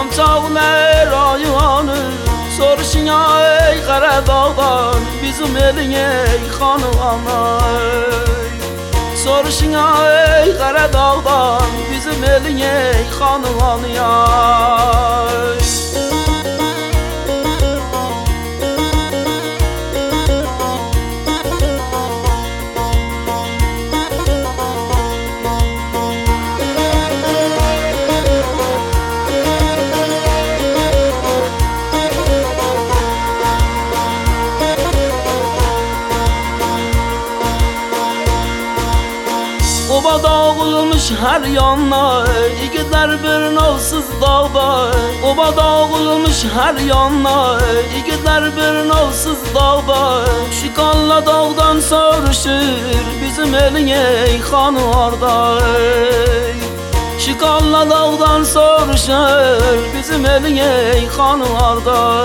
çağlar ayağını soruşun ey Karadağ'dan bizim elin ey hanımanay. Soruşun ey Karadağ'dan bizim elin ey hanımanay. Oba dağılmış her yana, İgidler bir nalsız dağda. Oba dağılmış her yana, İgidler bir nalsız dağda. Şu kanla dağdan soruşur bizim elin ey hanı orada. Şu kanla dağdan soruşur bizim elin ey hanı orada.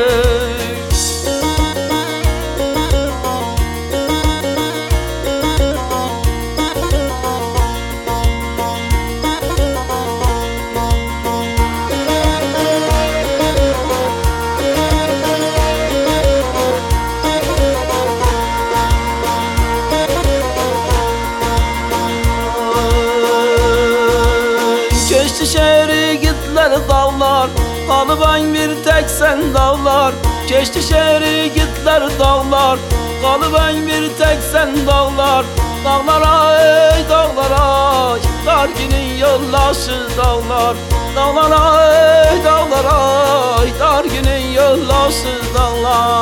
Keçti şehri gittiler dağlar, kalıben bir tek sen dağlar. Keçti şehri gittiler dağlar, kalıben bir tek sen dağlar. Dağlara ey dağlara, dar günün yollaşı dağlar. Dağlara ey dağlara, dar günün yollaşı dağlar.